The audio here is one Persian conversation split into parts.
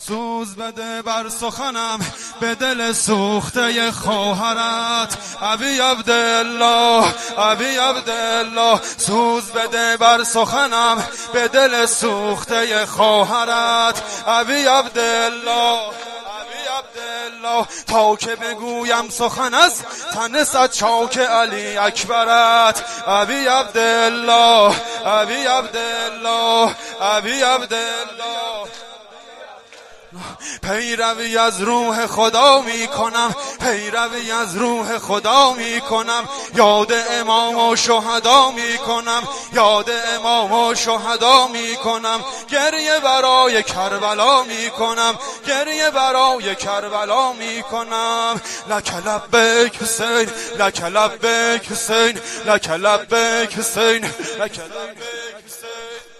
سوز بده بر سخنم به دل سوخته خواهرت ابی عبدالله ابی عبدالله. سوز بده بر سخنم به دل سوخته خواهرت ابی عبدالله عبدالله. تا که بگویم سخن از تن صد چاک علی اکبرت ابی عبدالله ابی عبدالله ابی عبدالله. پیروی از روح خدا می کنم پیروی از روح خدا می کنم یاد امام و شهدا می کنم یاد امام و شهدا می کنم گریه برای کربلا می کنم گریه برای کربلا می کنم. لک لبیک حسین لک لبیک حسین لک لبیک حسین لک لبیک حسین.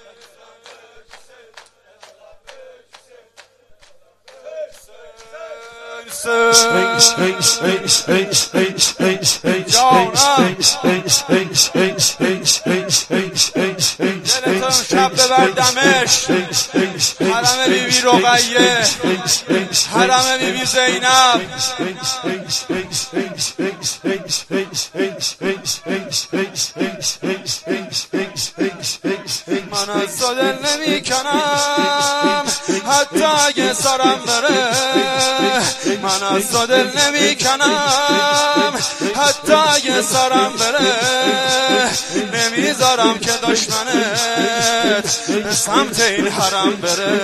دلتون شب ببر دمشق حرم بی بی رقیه حرم بی بی زینب من از تو دل نمی کنم حتی اگه سرم بره من از تو دل نمی کنم حتی اگه سرم بره نمیذارم که دشمنت به سمت این حرم بره.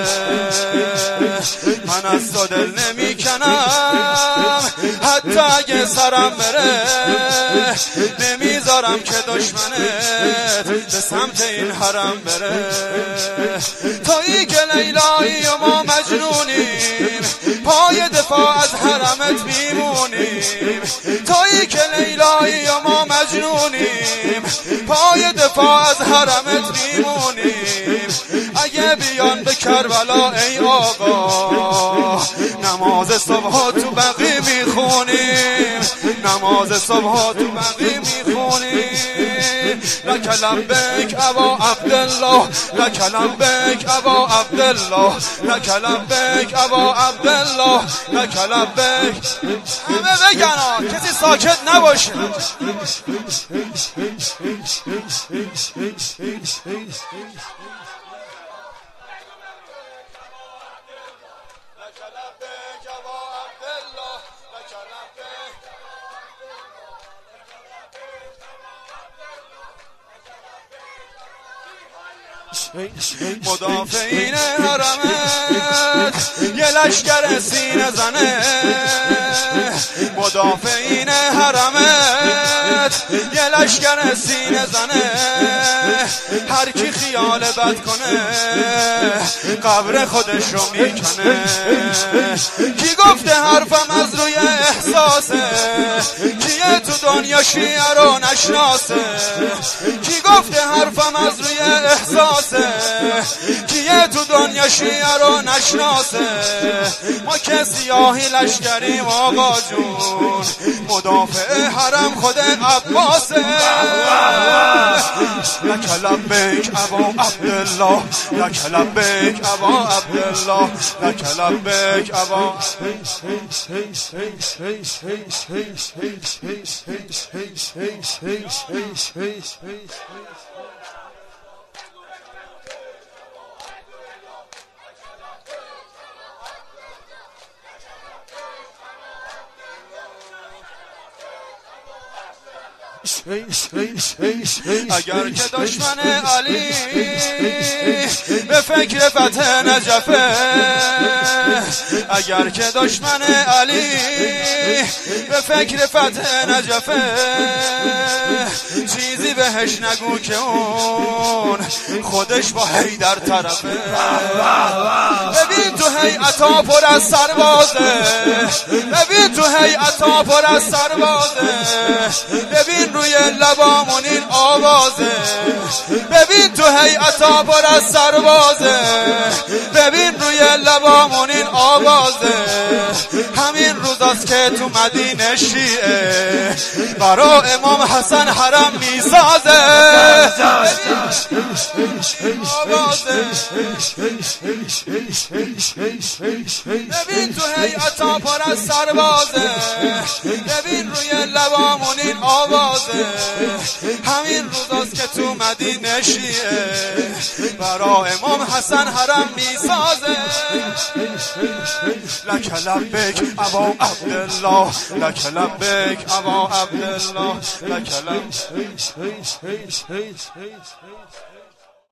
من از تو دل نمی کنم حتی اگه سرم بره نمیذارم که دشمنت به سمت این حرم بره. تویی که لیلایی و ما مجنونیم پای دفاع از حرمت میمونیم تویی که لیلایی و ما مجنونیم پای دفاع از حرمت میمونیم. اگه بیان به کربلا ای آقا نماز صبح تو بقی میخونیم نماز صبح تو بقی میخونیم. لک لبیک ابا عبدالله لک لبیک ابا عبدالله لک لبیک ابا عبدالله لک لبیک. همه بگن کسی ساکت نباشه. مدافعین حرمت یه لشکر سینه زنه مدافعین حرمت یه لشکر سینه زنه هر کی خیال بد کنه قبر خودش رو میکنه. کی گفته حرفم از روی احساسه کیه تو دنیا شیعه رو نشناسه کی گفته حرفم از روی احساسه کیه تو دنیا شیعه رو نشناسه. ما که سیاهی لشکریم آقا جون مدافع حرم خود عباسه. لک لبیک ابا عبدالله لک لبیک ابا عبدالله لک لبیک ابا. اگر که دشمن علی به فکر فتح نجفه اگر که دشمن علی به فکر فتح نجفه چیزی بهش نگو که اون خودش با حیدر طرفه. ببین تو هیئتا پر از سربازه ببین تو هیئتا پر از سربازه ببین روی لبامون این آوازه ببین تو هیئتا پر از سربازه ببین روی لبامون این آوازه. همین روزا روزاست که تو مدینه شیعه برا امام حسن حرم میسازه. ببین تو هیئتا پر از سربازه، ببین روی لبامون این آوازه. همین روزاست که تو مدینه شیعه برا امام حسن حرم میسازه. لک لبیک ابا عبدالله، لک لبیک ابا عبدالله، لک لبیک.